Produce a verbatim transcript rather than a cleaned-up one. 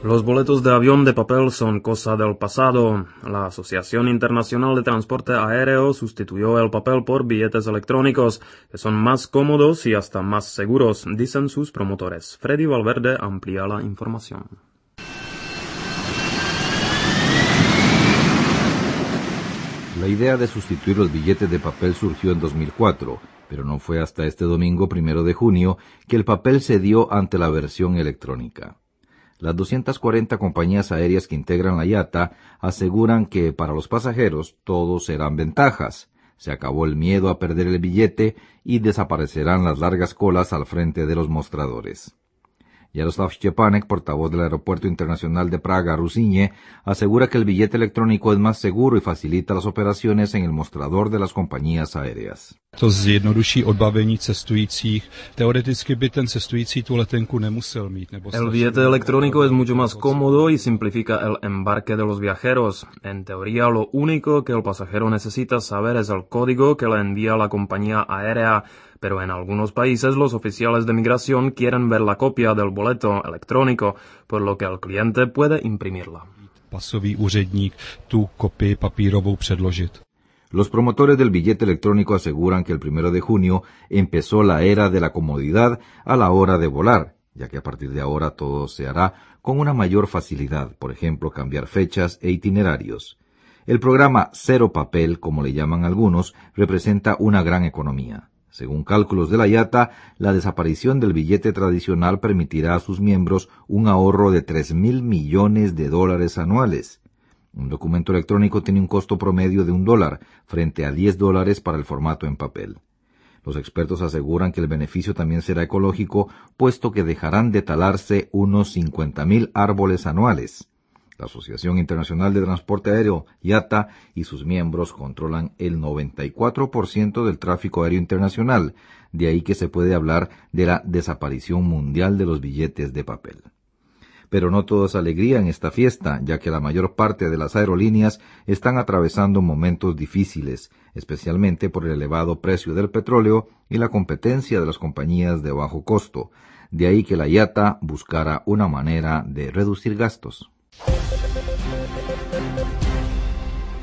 Los boletos de avión de papel son cosa del pasado. La Asociación Internacional de Transporte Aéreo sustituyó el papel por billetes electrónicos, que son más cómodos y hasta más seguros, dicen sus promotores. Freddy Valverde amplía la información. La idea de sustituir los billetes de papel surgió en dos mil cuatro, pero no fue hasta este domingo primero de junio que el papel cedió ante la versión electrónica. Las doscientas cuarenta compañías aéreas que integran la I A T A aseguran que para los pasajeros todos serán ventajas. Se acabó el miedo a perder el billete y desaparecerán las largas colas al frente de los mostradores. Jaroslav Szczepanek, portavoz del Aeropuerto Internacional de Praga-Ruzyně, asegura que el billete electrónico es más seguro y facilita las operaciones en el mostrador de las compañías aéreas. To zjednoduší odbavení cestujících. Teoreticky by ten cestující tu letenku nemusel mít. Nebo el billete electrónico es mucho más cómodo y simplifica el embarque de los viajeros. En teoría, lo único que el pasajero necesita saber es el código que le envía la compañía aérea, pero en algunos países los oficiales de migración quieren ver la copia del boleto electrónico, por lo que el cliente puede imprimirla. Pasový úředník tu kopii papírovou předložit. Los promotores del billete electrónico aseguran que el primero de junio empezó la era de la comodidad a la hora de volar, ya que a partir de ahora todo se hará con una mayor facilidad, por ejemplo, cambiar fechas e itinerarios. El programa Cero Papel, como le llaman algunos, representa una gran economía. Según cálculos de la I A T A, la desaparición del billete tradicional permitirá a sus miembros un ahorro de tres mil millones de dólares anuales. Un documento electrónico tiene un costo promedio de un dólar, frente a diez dólares para el formato en papel. Los expertos aseguran que el beneficio también será ecológico, puesto que dejarán de talarse unos cincuenta mil árboles anuales. La Asociación Internacional de Transporte Aéreo, I A T A, y sus miembros controlan el noventa y cuatro por ciento del tráfico aéreo internacional, de ahí que se puede hablar de la desaparición mundial de los billetes de papel. Pero no todo es alegría en esta fiesta, ya que la mayor parte de las aerolíneas están atravesando momentos difíciles, especialmente por el elevado precio del petróleo y la competencia de las compañías de bajo costo. De ahí que la I A T A buscara una manera de reducir gastos.